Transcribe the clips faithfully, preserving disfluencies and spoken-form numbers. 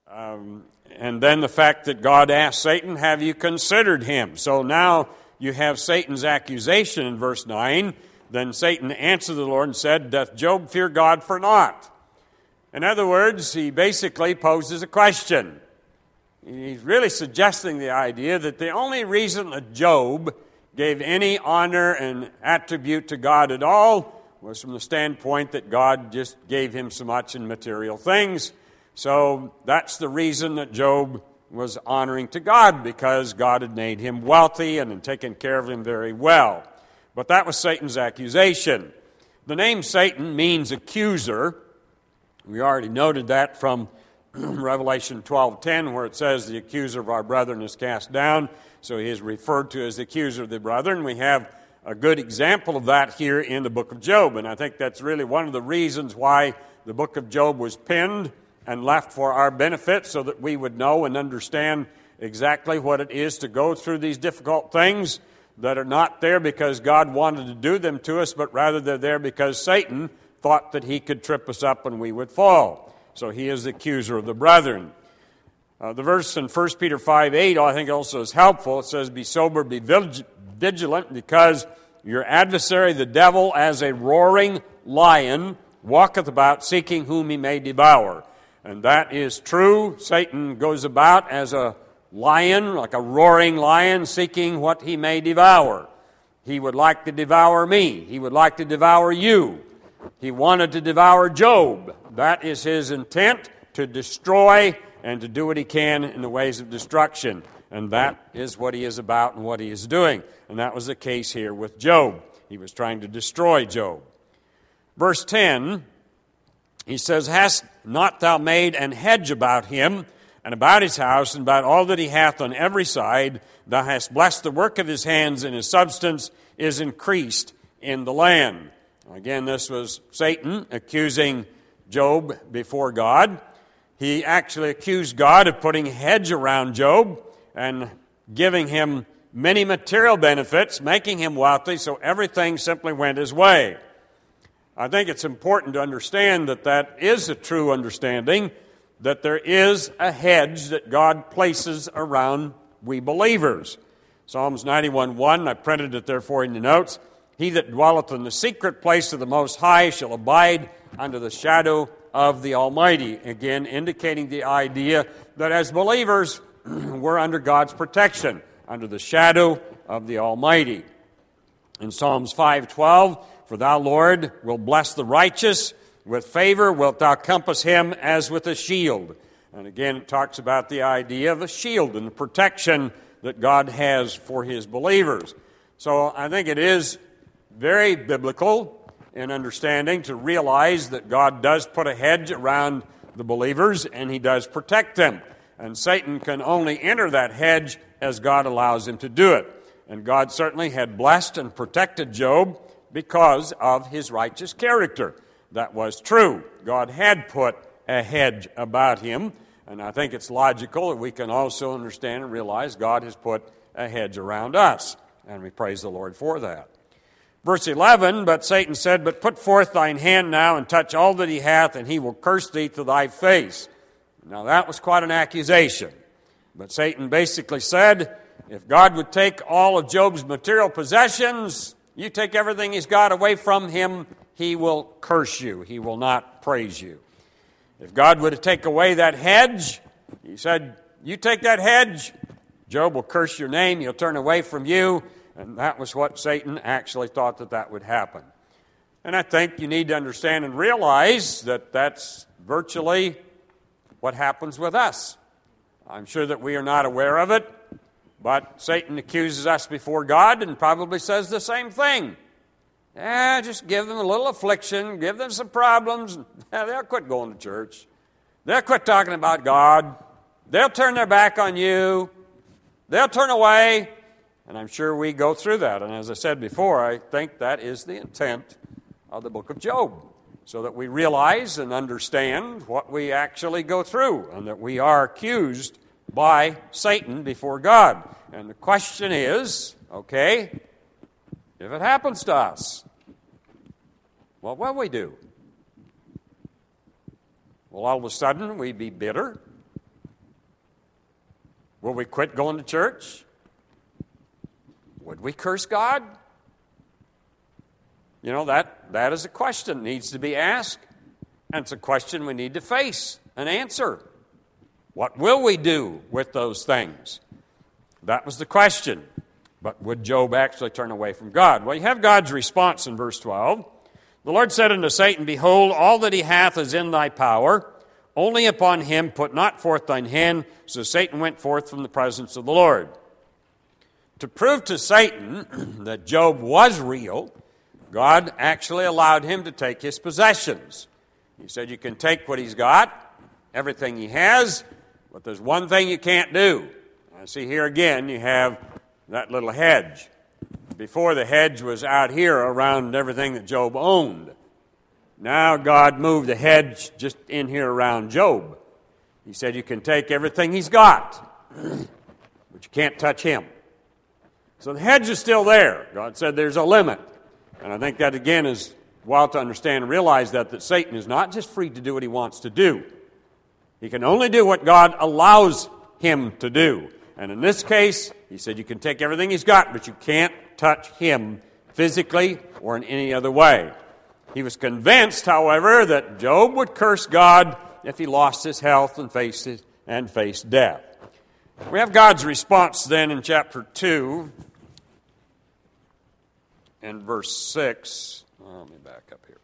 Um, and then the fact that God asked Satan, have you considered him? So now you have Satan's accusation in verse nine. Then Satan answered the Lord and said, doth Job fear God for naught? In other words, he basically poses a question. He's really suggesting the idea that the only reason that Job gave any honor and attribute to God at all was from the standpoint that God just gave him so much in material things. So that's the reason that Job was honoring to God, because God had made him wealthy and had taken care of him very well. But that was Satan's accusation. The name Satan means accuser. We already noted that from Revelation twelve ten, where it says the accuser of our brethren is cast down. So he is referred to as the accuser of the brethren. We have a good example of that here in the book of Job. And I think that's really one of the reasons why the book of Job was penned and left for our benefit, so that we would know and understand exactly what it is to go through these difficult things that are not there because God wanted to do them to us, but rather they're there because Satan thought that he could trip us up and we would fall. So he is the accuser of the brethren. Uh, the verse in First Peter five eight, I think also is helpful. It says, be sober, be vigilant, because your adversary, the devil, as a roaring lion, walketh about, seeking whom he may devour. And that is true. Satan goes about as a lion, like a roaring lion, seeking what he may devour. He would like to devour me. He would like to devour you. He wanted to devour Job. That is his intent, to destroy and to do what he can in the ways of destruction. And that is what he is about and what he is doing. And that was the case here with Job. He was trying to destroy Job. Verse ten, he says, hast not thou made an hedge about him, and about his house, and about all that he hath on every side? Thou hast blessed the work of his hands, and his substance is increased in the land. Again, this was Satan accusing Job before God. He actually accused God of putting a hedge around Job and giving him many material benefits, making him wealthy, so everything simply went his way. I think it's important to understand that that is a true understanding, that there is a hedge that God places around we believers. Psalms ninety-one one, I printed it there for you in the notes. He that dwelleth in the secret place of the Most High shall abide under the shadow of the Almighty. Again, indicating the idea that as believers, we're under God's protection, under the shadow of the Almighty. In Psalms five twelve, for thou, Lord, wilt bless the righteous. With favor wilt thou compass him as with a shield. And again, it talks about the idea of a shield and the protection that God has for his believers. So I think it is very biblical in understanding to realize that God does put a hedge around the believers and he does protect them. And Satan can only enter that hedge as God allows him to do it. And God certainly had blessed and protected Job because of his righteous character. That was true. God had put a hedge about him, and I think it's logical that we can also understand and realize God has put a hedge around us, and we praise the Lord for that. Verse eleven, but Satan said, but put forth thine hand now and touch all that he hath, and he will curse thee to thy face. Now that was quite an accusation. But Satan basically said, if God would take all of Job's material possessions, you take everything he's got away from him, he will curse you. He will not praise you. If God were to take away that hedge, he said, you take that hedge, Job will curse your name, he'll turn away from you. And that was what Satan actually thought that that would happen. And I think you need to understand and realize that that's virtually what happens with us. I'm sure that we are not aware of it, but Satan accuses us before God and probably says the same thing. Yeah, just give them a little affliction, give them some problems. Yeah, they'll quit going to church. They'll quit talking about God. They'll turn their back on you. They'll turn away. And I'm sure we go through that. And as I said before, I think that is the intent of the book of Job, so that we realize and understand what we actually go through and that we are accused by Satan before God. And the question is, okay, if it happens to us, what will we do? Will all of a sudden we be bitter? Will we quit going to church? Would we curse God? You know, that, that is a question that needs to be asked, and it's a question we need to face and answer. What will we do with those things? That was the question. But would Job actually turn away from God? Well, you have God's response in verse twelve. The Lord said unto Satan, Behold, all that he hath is in thy power. Only upon him put not forth thine hand. So Satan went forth from the presence of the Lord. To prove to Satan that Job was real, God actually allowed him to take his possessions. He said, you can take what he's got, everything he has, but there's one thing you can't do. I see here again, you have that little hedge. Before, the hedge was out here around everything that Job owned. Now God moved the hedge just in here around Job. He said you can take everything he's got, but you can't touch him. So the hedge is still there. God said there's a limit. And I think that, again, is well to understand and realize that, that Satan is not just free to do what he wants to do. He can only do what God allows him to do. And in this case, he said you can take everything he's got, but you can't touch him physically or in any other way. He was convinced, however, that Job would curse God if he lost his health and faced, his, and faced death. We have God's response then in chapter two and verse six. Oh, let me back up here.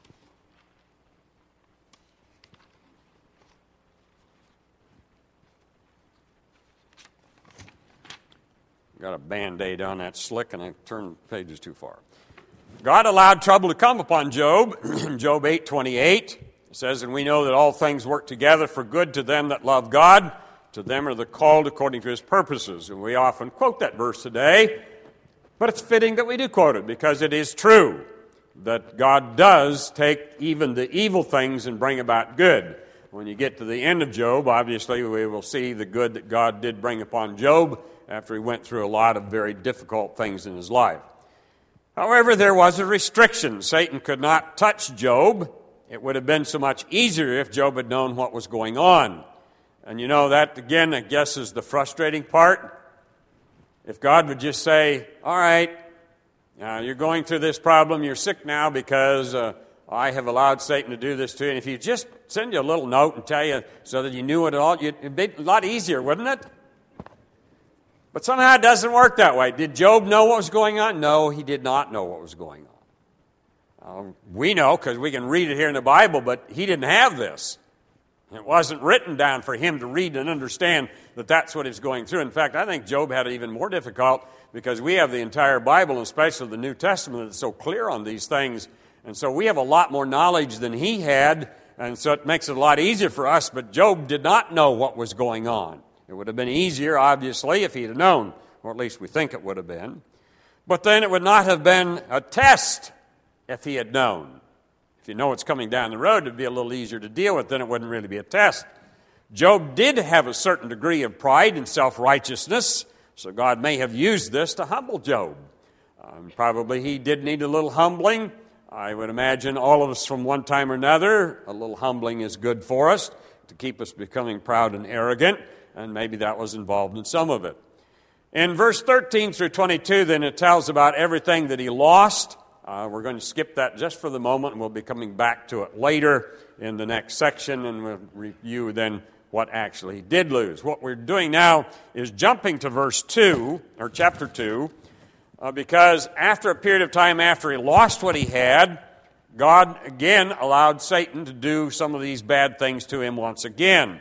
Got a Band-Aid on that slick, and I turned pages too far. God allowed trouble to come upon Job. Job eight twenty-eight says, And we know that all things work together for good to them that love God, to them are the called according to his purposes. And we often quote that verse today, but it's fitting that we do quote it, because it is true that God does take even the evil things and bring about good. When you get to the end of Job, obviously we will see the good that God did bring upon Job after he went through a lot of very difficult things in his life. However, there was a restriction. Satan could not touch Job. It would have been so much easier if Job had known what was going on. And you know, that, again, I guess is the frustrating part. If God would just say, all right, uh, you're going through this problem, you're sick now because uh, I have allowed Satan to do this to you. And if you just send you a little note and tell you so that you knew it all, it'd be a lot easier, wouldn't it? But somehow it doesn't work that way. Did Job know what was going on? No, he did not know what was going on. Uh, we know because we can read it here in the Bible, but he didn't have this. It wasn't written down for him to read and understand that that's what he was going through. In fact, I think Job had it even more difficult because we have the entire Bible, especially the New Testament, that's so clear on these things. And so we have a lot more knowledge than he had, and so it makes it a lot easier for us. But Job did not know what was going on. It would have been easier, obviously, if he had known, or at least we think it would have been. But then it would not have been a test if he had known. If you know what's coming down the road, it would be a little easier to deal with, then it wouldn't really be a test. Job did have a certain degree of pride and self-righteousness, so God may have used this to humble Job. Um, probably he did need a little humbling. I would imagine all of us from one time or another, a little humbling is good for us to keep us becoming proud and arrogant. And maybe that was involved in some of it. In verse thirteen through twenty-two, then it tells about everything that he lost. Uh, we're going to skip that just for the moment, and we'll be coming back to it later in the next section, and we'll review then what actually he did lose. What we're doing now is jumping to verse two, or chapter two, uh, because after a period of time after he lost what he had, God again allowed Satan to do some of these bad things to him once again.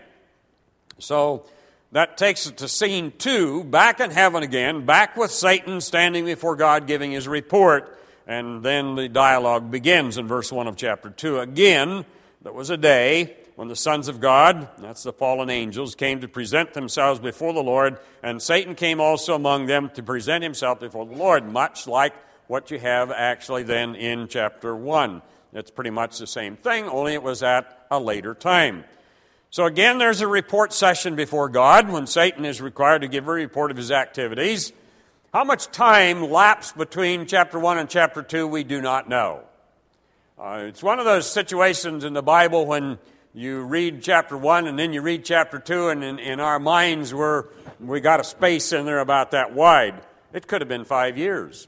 So that takes it to scene two, back in heaven again, back with Satan standing before God giving his report. And then the dialogue begins in verse one of chapter two. Again, there was a day when the sons of God, that's the fallen angels, came to present themselves before the Lord, and Satan came also among them to present himself before the Lord, much like what you have actually then in chapter one. It's pretty much the same thing, only it was at a later time. So again, there's a report session before God when Satan is required to give a report of his activities. How much time lapsed between chapter one and chapter two, we do not know. Uh, it's one of those situations in the Bible when you read chapter one and then you read chapter two, and in, in our minds we're, we got a space in there about that wide. It could have been five years.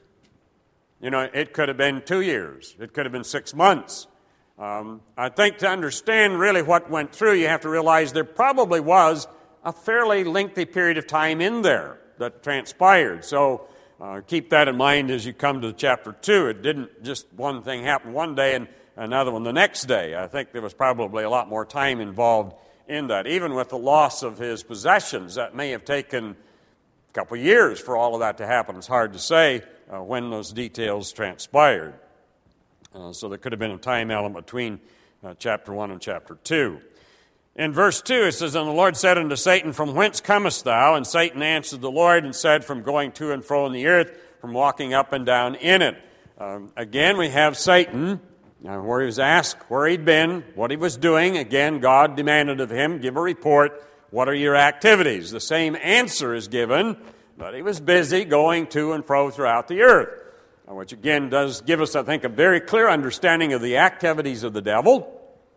You know, it could have been two years. It could have been six months. Um, I think to understand really what went through, you have to realize there probably was a fairly lengthy period of time in there that transpired. So uh, keep that in mind as you come to chapter two. It didn't just one thing happen one day and another one the next day. I think there was probably a lot more time involved in that. Even with the loss of his possessions, that may have taken a couple years for all of that to happen. It's hard to say uh, when those details transpired. Uh, so there could have been a time element between uh, chapter one and chapter two. In verse two, it says, "And the Lord said unto Satan, From whence comest thou? And Satan answered the Lord and said, From going to and fro in the earth, from walking up and down in it." Um, again, we have Satan, now where he was asked where he'd been, what he was doing. Again, God demanded of him, give a report. What are your activities? The same answer is given, but he was busy going to and fro throughout the earth, which again does give us, I think, a very clear understanding of the activities of the devil.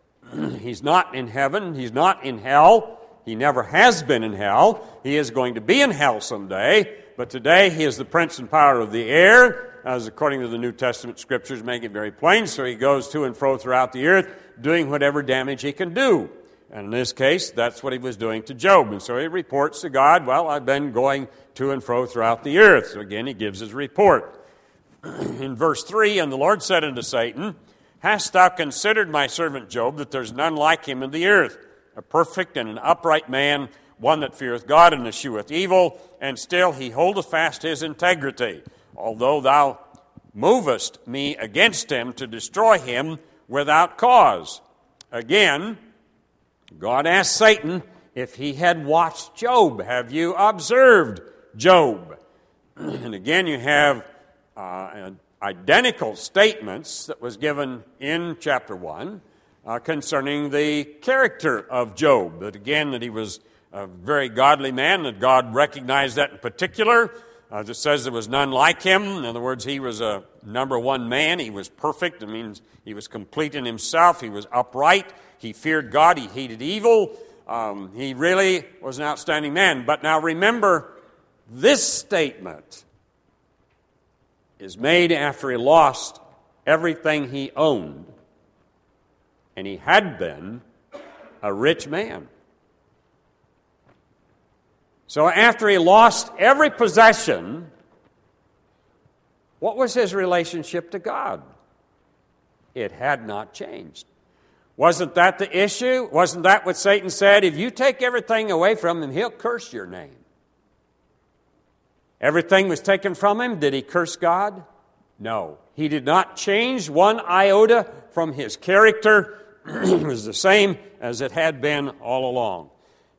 He's not in heaven. He's not in hell. He never has been in hell. He is going to be in hell someday, but today he is the prince and power of the air, as according to the New Testament scriptures make it very plain. So he goes to and fro throughout the earth, doing whatever damage he can do. And in this case, that's what he was doing to Job. And so he reports to God, well, I've been going to and fro throughout the earth. So again, he gives his report. In verse three, "And the Lord said unto Satan, Hast thou considered my servant Job, that there's none like him in the earth, a perfect and an upright man, one that feareth God and escheweth evil, and still he holdeth fast his integrity, although thou movest me against him to destroy him without cause." Again, God asked Satan if he had watched Job. Have you observed Job? And again, you have uh, identical statements that was given in chapter one uh, concerning the character of Job. That again, that he was a very godly man, that God recognized that in particular. Uh, it says there was none like him. In other words, he was a number one man. He was perfect. It means he was complete in himself. He was upright. He feared God. He hated evil. Um, he really was an outstanding man. But now remember, this statement is made after he lost everything he owned, and he had been a rich man. So after he lost every possession, what was his relationship to God? It had not changed. Wasn't that the issue? Wasn't that what Satan said? If you take everything away from him, he'll curse your name. Everything was taken from him. Did he curse God? No. He did not change one iota from his character. It was the same as it had been all along.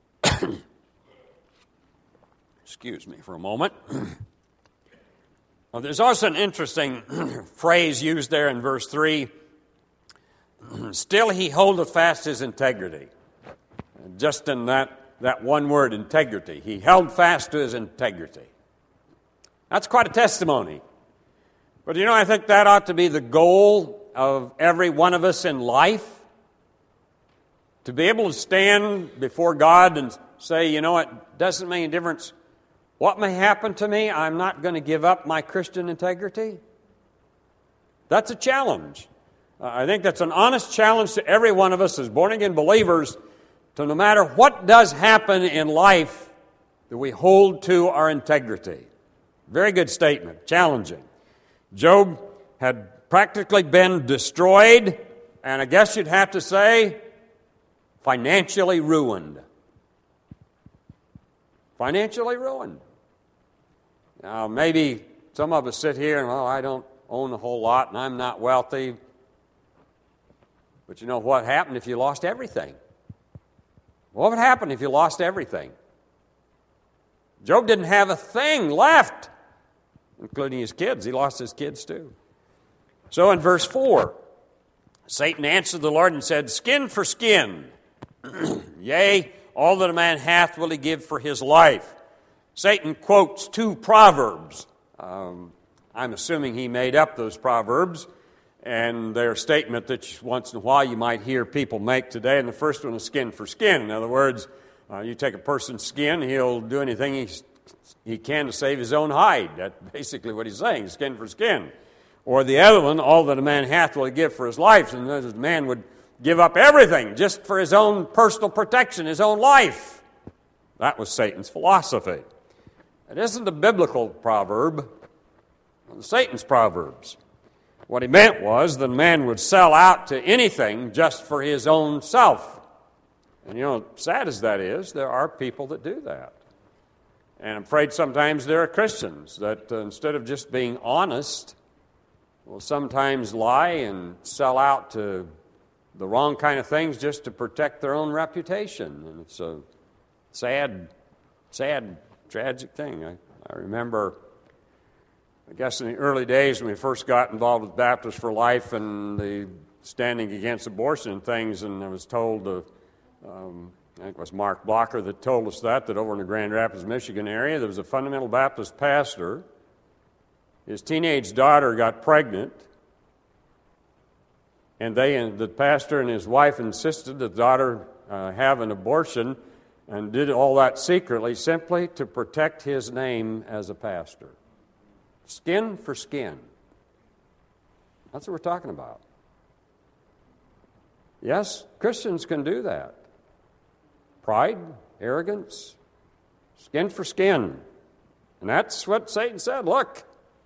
Excuse me for a moment. Well, there's also an interesting phrase used there in verse three. Still he holdeth fast his integrity. Just in that, that one word, integrity. He held fast to his integrity. That's quite a testimony. But you know, I think that ought to be the goal of every one of us in life. To be able to stand before God and say, you know, it doesn't make any difference what may happen to me, I'm not going to give up my Christian integrity. That's a challenge. Uh, I think that's an honest challenge to every one of us as born-again believers, to no matter what does happen in life, that we hold to our integrity. Very good statement, challenging. Job had practically been destroyed, and I guess you'd have to say, financially ruined. Financially ruined. Now, maybe some of us sit here and, well, I don't own a whole lot and I'm not wealthy. But you know what happened if you lost everything? What would happen if you lost everything? Job didn't have a thing left, including his kids. He lost his kids too. So in verse four, Satan answered the Lord and said, Skin for skin. Yea, all that a man hath will he give for his life. Satan quotes two proverbs. Um, I'm assuming he made up those proverbs. And they're a statement that once in a while you might hear people make today, and the first one is skin for skin. In other words, uh, you take a person's skin, he'll do anything he, he can to save his own hide. That's basically what he's saying, skin for skin. Or the other one, all that a man hath will he give for his life. And the man would give up everything just for his own personal protection, his own life. That was Satan's philosophy. It isn't a biblical proverb, it's Satan's proverbs. What he meant was that a man would sell out to anything just for his own self. And you know, sad as that is, there are people that do that. And I'm afraid sometimes there are Christians that uh, instead of just being honest, will sometimes lie and sell out to the wrong kind of things just to protect their own reputation. And it's a sad, sad, tragic thing. I, I remember, I guess in the early days when we first got involved with Baptists for Life and the standing against abortion and things, and I was told, uh, um, I think it was Mark Blocker that told us that, that over in the Grand Rapids, Michigan area, there was a fundamental Baptist pastor. His teenage daughter got pregnant, and they and the pastor and his wife insisted that the daughter uh, have an abortion, and did all that secretly simply to protect his name as a pastor. Skin for skin. That's what we're talking about. Yes, Christians can do that. Pride, arrogance, skin for skin. And that's what Satan said. Look,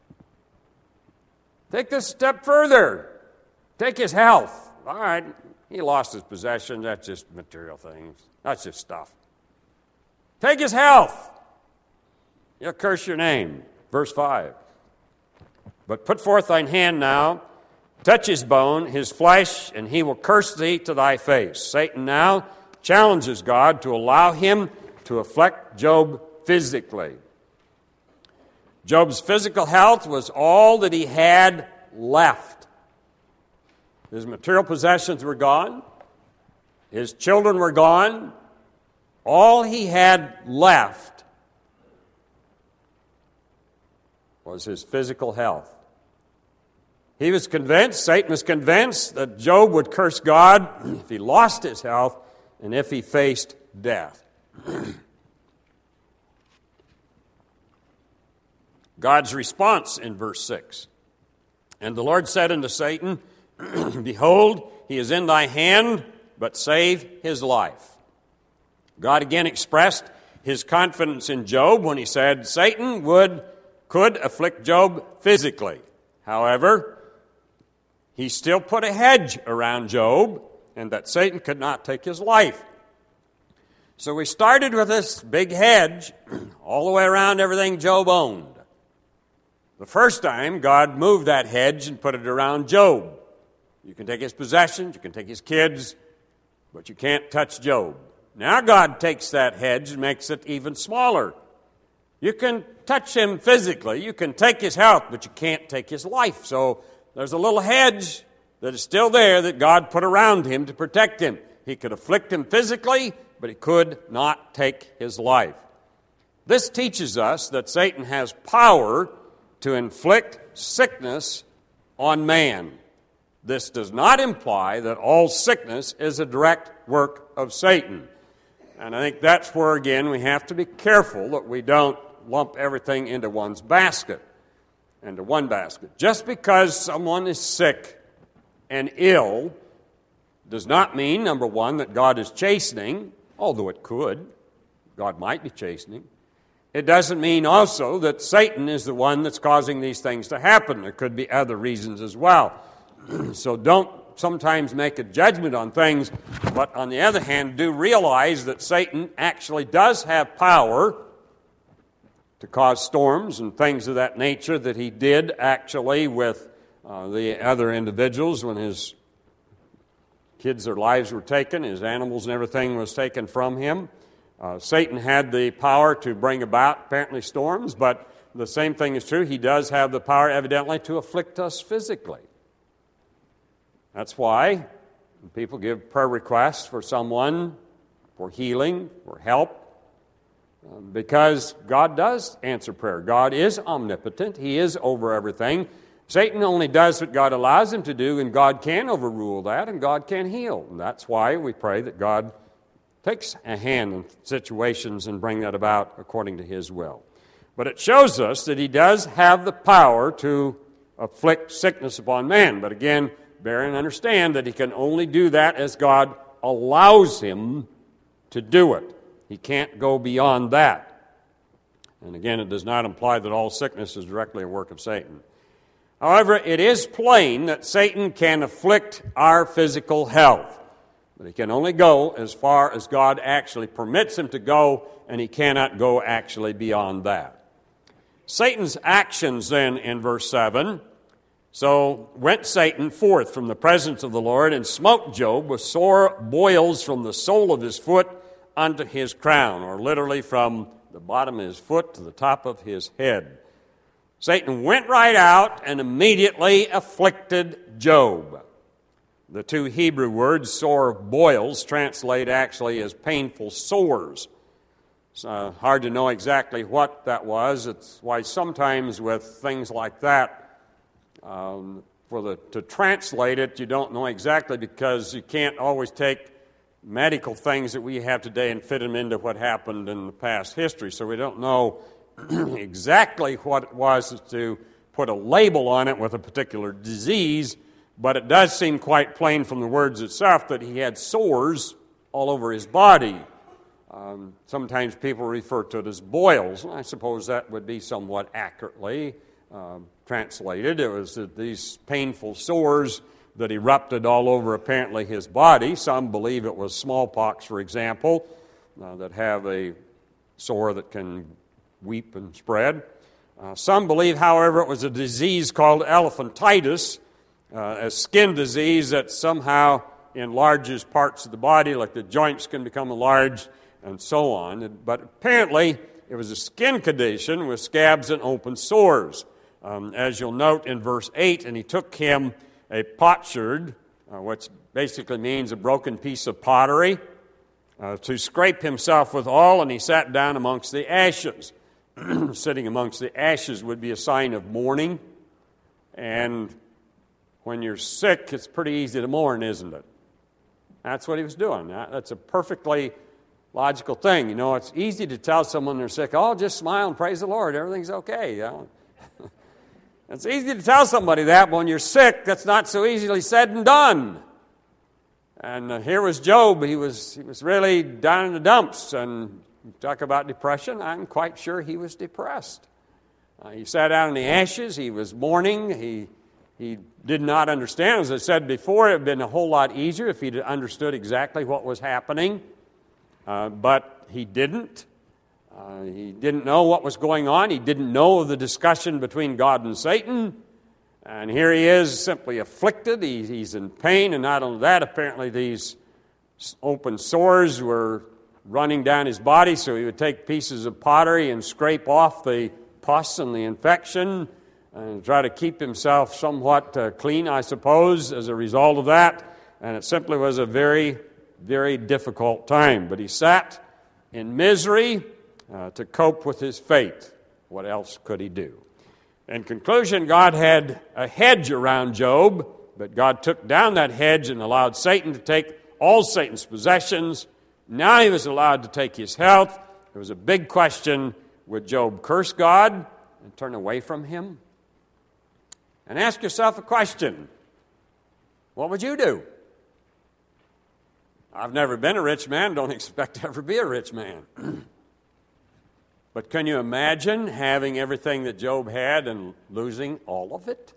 take this step further. Take his health. All right, he lost his possessions. That's just material things. That's just stuff. Take his health. He'll curse your name. Verse five. But put forth thine hand now, touch his bone, his flesh, and he will curse thee to thy face. Satan now challenges God to allow him to afflict Job physically. Job's physical health was all that he had left. His material possessions were gone. His children were gone. All he had left was his physical health. He was convinced, Satan was convinced, that Job would curse God if he lost his health and if he faced death. God's response in verse six. And the Lord said unto Satan, Behold, he is in thy hand, but save his life. God again expressed his confidence in Job when he said Satan would could afflict Job physically. However, he still put a hedge around Job, and that Satan could not take his life. So we started with this big hedge all the way around everything Job owned. The first time, God moved that hedge and put it around Job. You can take his possessions, you can take his kids, but you can't touch Job. Now God takes that hedge and makes it even smaller. You can touch him physically, you can take his health, but you can't take his life. So there's a little hedge that is still there that God put around him to protect him. He could afflict him physically, but he could not take his life. This teaches us that Satan has power to inflict sickness on man. This does not imply that all sickness is a direct work of Satan. And I think that's where, again, we have to be careful that we don't lump everything into one's basket, into one basket. Just because someone is sick and ill does not mean, number one, that God is chastening, although it could. God might be chastening. It doesn't mean also that Satan is the one that's causing these things to happen. There could be other reasons as well. So don't sometimes make a judgment on things, but on the other hand, do realize that Satan actually does have power to cause storms and things of that nature that he did actually with uh, the other individuals when his kids, their lives were taken, his animals and everything was taken from him. Uh, Satan had the power to bring about, apparently, storms, but the same thing is true. He does have the power, evidently, to afflict us physically. That's why when people give prayer requests for someone, for healing, for help, uh, because God does answer prayer. God is omnipotent. He is over everything. Satan only does what God allows him to do, and God can overrule that, and God can heal. And that's why we pray that God takes a hand in situations and bring that about according to his will. But it shows us that he does have the power to afflict sickness upon man. But again, bear and understand that he can only do that as God allows him to do it. He can't go beyond that. And again, it does not imply that all sickness is directly a work of Satan. However, it is plain that Satan can afflict our physical health. But he can only go as far as God actually permits him to go, and he cannot go actually beyond that. Satan's actions then in verse seven, so went Satan forth from the presence of the Lord and smote Job with sore boils from the sole of his foot unto his crown, or literally from the bottom of his foot to the top of his head. Satan went right out and immediately afflicted Job. The two Hebrew words, sore boils, translate actually as painful sores. It's uh, hard to know exactly what that was. It's why sometimes with things like that, um, for the to translate it, you don't know exactly, because you can't always take medical things that we have today and fit them into what happened in the past history. So we don't know exactly what it was to put a label on it with a particular disease, but it does seem quite plain from the words itself that he had sores all over his body. Um, sometimes people refer to it as boils, and I suppose that would be somewhat accurately uh, translated. It was uh, these painful sores that erupted all over apparently his body. Some believe it was smallpox, for example, uh, that have a sore that can weep and spread. Uh, some believe, however, it was a disease called elephantitis, uh, a skin disease that somehow enlarges parts of the body, like the joints can become enlarged and so on. But apparently, it was a skin condition with scabs and open sores. Um, as you'll note in verse eight, and he took him a potsherd, uh, which basically means a broken piece of pottery, uh, to scrape himself withal, and he sat down amongst the ashes. Sitting amongst the ashes would be a sign of mourning, and when you're sick, it's pretty easy to mourn, isn't it? That's what he was doing. That's a perfectly logical thing. You know, it's easy to tell someone they're sick, oh, just smile and praise the Lord, everything's okay. You know? It's easy to tell somebody that, but when you're sick, that's not so easily said and done. And uh, here was Job. He was, he was really down in the dumps, and talk about depression, I'm quite sure he was depressed. Uh, he sat down in the ashes. He was mourning. He he did not understand. As I said before, it would have been a whole lot easier if he'd understood exactly what was happening. Uh, but he didn't. Uh, he didn't know what was going on. He didn't know of the discussion between God and Satan. And here he is, simply afflicted. He, he's in pain. And not only that, apparently these open sores were running down his body, so he would take pieces of pottery and scrape off the pus and the infection and try to keep himself somewhat uh, clean, I suppose, as a result of that. And it simply was a very, very difficult time. But he sat in misery uh, to cope with his fate. What else could he do? In conclusion, God had a hedge around Job, but God took down that hedge and allowed Satan to take all Satan's possessions. Now he was allowed to take his health. It was a big question, would Job curse God and turn away from him? And ask yourself a question. What would you do? I've never been a rich man, don't expect to ever be a rich man. But can you imagine having everything that Job had and losing all of it?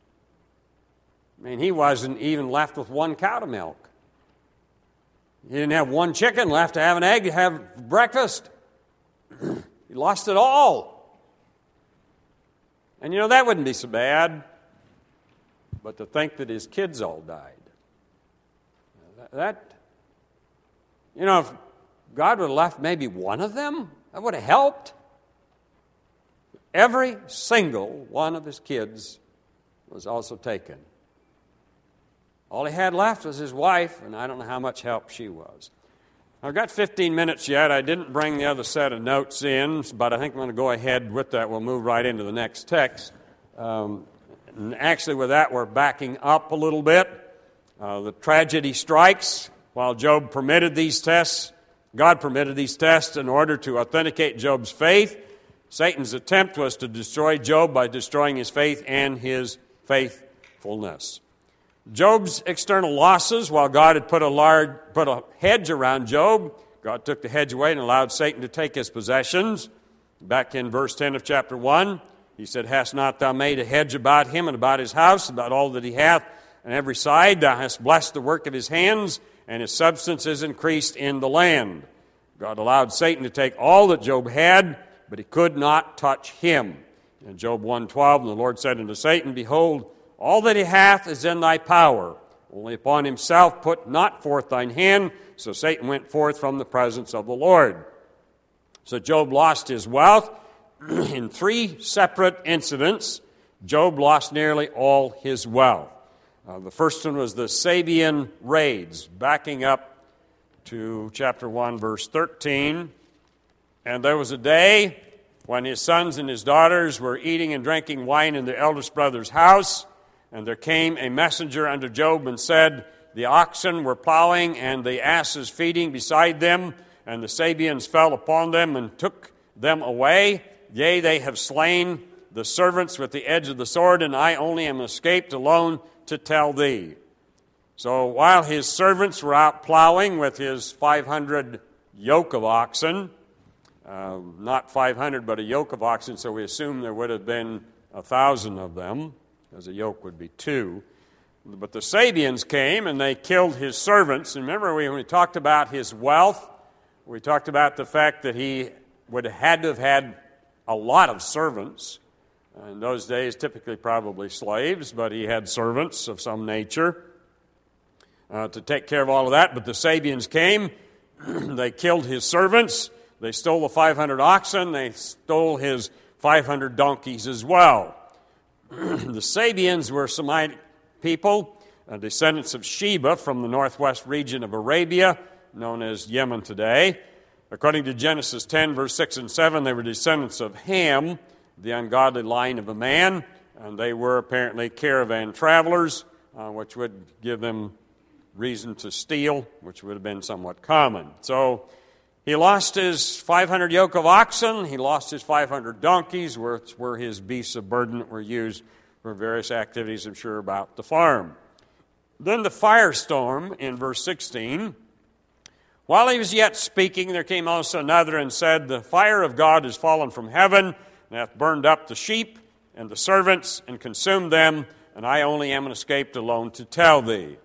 I mean, he wasn't even left with one cow to milk. He didn't have one chicken left to have an egg to have breakfast. He lost it all. And you know, that wouldn't be so bad. But to think that his kids all died. That, you know, if God would have left maybe one of them, that would have helped. Every single one of his kids was also taken. All he had left was his wife, and I don't know how much help she was. I've got fifteen minutes yet. I didn't bring the other set of notes in, but I think I'm going to go ahead with that. We'll move right into the next text. Um, And actually with that we're backing up a little bit. Uh, the tragedy strikes while Job permitted these tests. God permitted these tests in order to authenticate Job's faith. Satan's attempt was to destroy Job by destroying his faith and his faithfulness. Job's external losses, while God had put a large, put a hedge around Job, God took the hedge away and allowed Satan to take his possessions. Back in verse ten of chapter one, he said, "Hast not thou made a hedge about him and about his house, about all that he hath on every side? Thou hast blessed the work of his hands, and his substance is increased in the land." God allowed Satan to take all that Job had, but he could not touch him. In Job one twelve, and the Lord said unto Satan, "Behold, all that he hath is in thy power. Only upon himself put not forth thine hand." So Satan went forth from the presence of the Lord. So Job lost his wealth. In three separate incidents, Job lost nearly all his wealth. Uh, the first one was the Sabean raids, backing up to chapter one, verse thirteen. "And there was a day when his sons and his daughters were eating and drinking wine in their eldest brother's house, and there came a messenger unto Job and said, The oxen were plowing and the asses feeding beside them, and the Sabeans fell upon them and took them away. Yea, they have slain the servants with the edge of the sword, and I only am escaped alone to tell thee." So while his servants were out plowing with his five hundred yoke of oxen, uh, not five hundred, but a yoke of oxen, so we assume there would have been a thousand of them, as a yoke would be two. But the Sabeans came and they killed his servants. And remember, when we talked about his wealth, we talked about the fact that he would have had to have had a lot of servants. In those days, typically probably slaves, but he had servants of some nature uh, to take care of all of that. But the Sabeans came, they killed his servants, they stole the five hundred oxen, they stole his five hundred donkeys as well. The Sabeans were Semitic people, uh, descendants of Sheba from the northwest region of Arabia, known as Yemen today. According to Genesis ten, verse six and seven, they were descendants of Ham, the ungodly line of a man, and they were apparently caravan travelers, uh, which would give them reason to steal, which would have been somewhat common. So he lost his five hundred yoke of oxen, he lost his five hundred donkeys, which were his beasts of burden that were used for various activities, I'm sure, about the farm. Then the firestorm in verse sixteen. "While he was yet speaking, there came also another and said, The fire of God is fallen from heaven, and hath burned up the sheep and the servants, and consumed them, and I only am escaped alone to tell thee."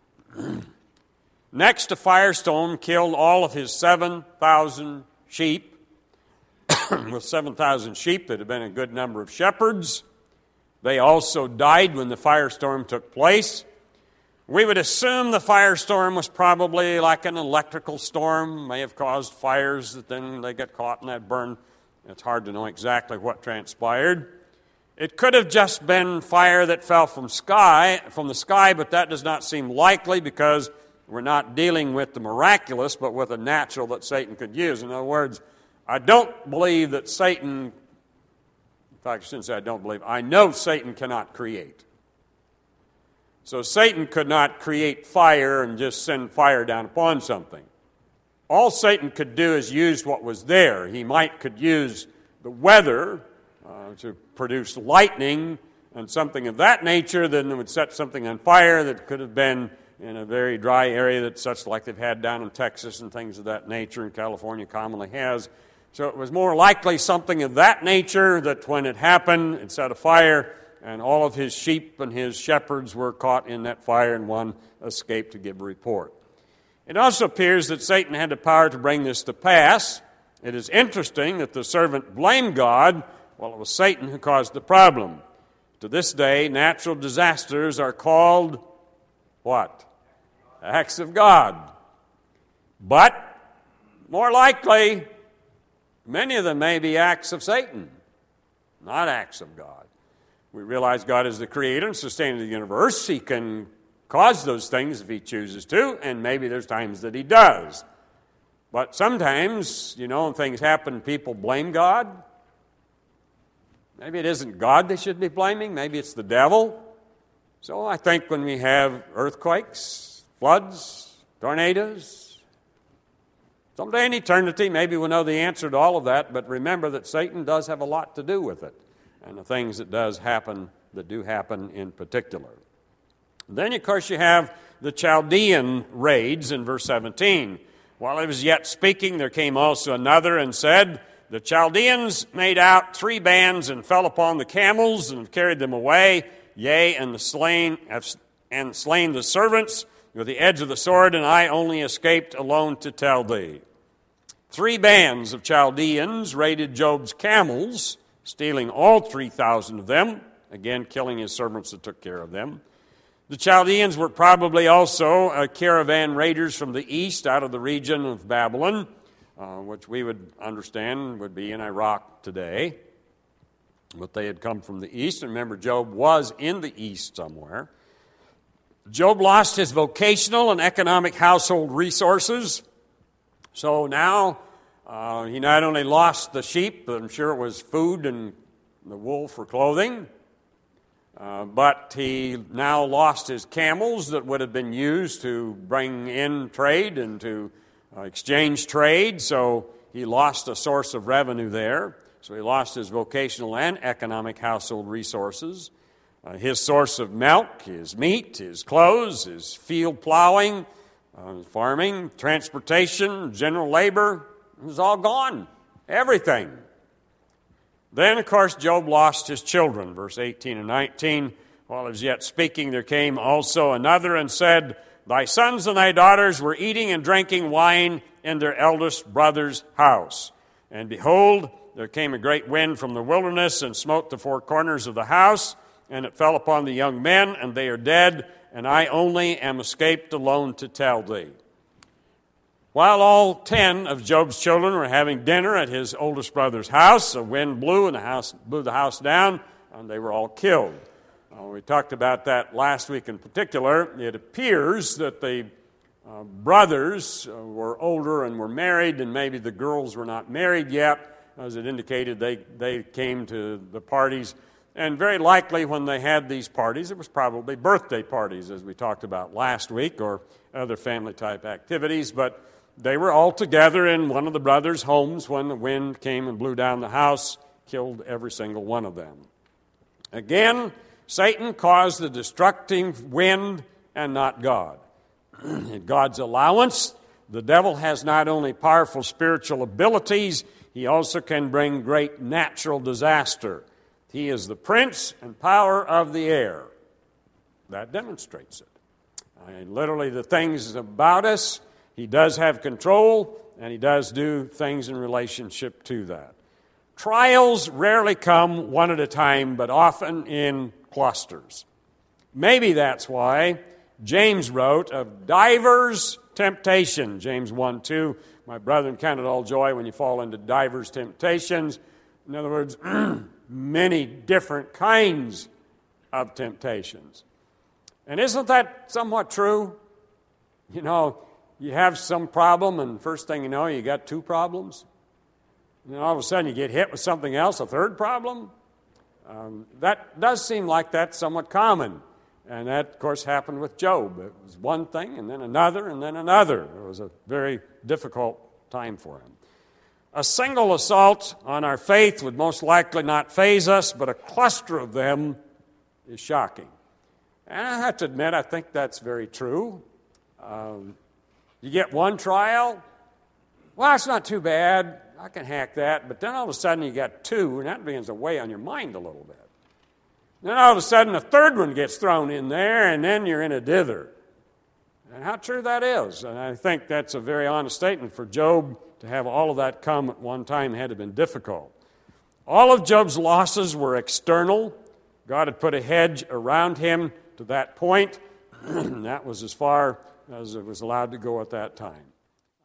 Next, a firestorm killed all of his seven thousand sheep. With seven thousand sheep, there had been a good number of shepherds. They also died when the firestorm took place. We would assume the firestorm was probably like an electrical storm, may have caused fires that then they got caught and that burned. It's hard to know exactly what transpired. It could have just been fire that fell from sky, from the sky, but that does not seem likely because we're not dealing with the miraculous, but with a natural that Satan could use. In other words, I don't believe that Satan, in fact, I shouldn't say I don't believe, I know Satan cannot create. So Satan could not create fire and just send fire down upon something. All Satan could do is use what was there. He might could use the weather uh, to produce lightning and something of that nature, then it would set something on fire that could have been in a very dry area that's such like they've had down in Texas and things of that nature, and California commonly has. So it was more likely something of that nature that when it happened, it set a fire, and all of his sheep and his shepherds were caught in that fire, and one escaped to give a report. It also appears that Satan had the power to bring this to pass. It is interesting that the servant blamed God, while it was Satan who caused the problem. To this day, natural disasters are called what? Acts of God. But, more likely, many of them may be acts of Satan, not acts of God. We realize God is the creator and sustainer of the universe. He can cause those things if he chooses to, and maybe there's times that he does. But sometimes, you know, when things happen, people blame God. Maybe it isn't God they should be blaming. Maybe it's the devil. So I think when we have earthquakes, floods, tornadoes, someday in eternity, maybe we'll know the answer to all of that. But remember that Satan does have a lot to do with it, and the things that does happen, that do happen in particular. Then, of course, you have the Chaldean raids in verse seventeen. While he was yet speaking, there came also another and said, the Chaldeans made out three bands and fell upon the camels and carried them away, yea, and the slain and slain the servants with the edge of the sword, and I only escaped alone to tell thee. Three bands of Chaldeans raided Job's camels, stealing all three thousand of them, again killing his servants that took care of them. The Chaldeans were probably also uh, caravan raiders from the east, out of the region of Babylon, uh, which we would understand would be in Iraq today. But they had come from the east, and remember, Job was in the east somewhere. Job lost his vocational and economic household resources. So now uh, he not only lost the sheep, but I'm sure it was food and the wool for clothing, uh, but he now lost his camels that would have been used to bring in trade and to uh, exchange trade. So he lost a source of revenue there. So he lost his vocational and economic household resources. Uh, his source of milk, his meat, his clothes, his field plowing, uh, farming, transportation, general labor, it was all gone. Everything. Then, of course, Job lost his children. Verse eighteen and nineteen, while he was yet speaking, there came also another and said, thy sons and thy daughters were eating and drinking wine in their eldest brother's house. And behold, there came a great wind from the wilderness and smote the four corners of the house, and it fell upon the young men, and they are dead, and I only am escaped alone to tell thee. While all ten of Job's children were having dinner at his oldest brother's house, a wind blew and the house blew the house down, and they were all killed. Uh, we talked about that last week in particular. It appears that the uh, brothers uh, were older and were married, and maybe the girls were not married yet. As it indicated, they, they came to the parties. And very likely when they had these parties, it was probably birthday parties, as we talked about last week, or other family-type activities. But they were all together in one of the brothers' homes when the wind came and blew down the house, killed every single one of them. Again, Satan caused the destructive wind and not God. In God's allowance, the devil has not only powerful spiritual abilities, he also can bring great natural disaster. He is the prince and power of the air. That demonstrates it. I mean, literally the things about us, he does have control, and he does do things in relationship to that. Trials rarely come one at a time, but often in clusters. Maybe that's why James wrote of divers temptation. James one two, my brethren, count it all joy when you fall into divers temptations. In other words, many different kinds of temptations. And isn't that somewhat true? You know, you have some problem, and first thing you know, you got two problems. And then all of a sudden you get hit with something else, a third problem. Um, that does seem like that's somewhat common. And that, of course, happened with Job. It was one thing, and then another, and then another. It was a very difficult time for him. A single assault on our faith would most likely not faze us, but a cluster of them is shocking. And I have to admit, I think that's very true. Um, you get one trial, well, it's not too bad. I can hack that. But then all of a sudden you got two, and that begins to weigh on your mind a little bit. Then all of a sudden a third one gets thrown in there, and then you're in a dither. And how true that is. And I think that's a very honest statement for Job. To have all of that come at one time had to have been difficult. All of Job's losses were external. God had put a hedge around him to that point. That was as far as it was allowed to go at that time.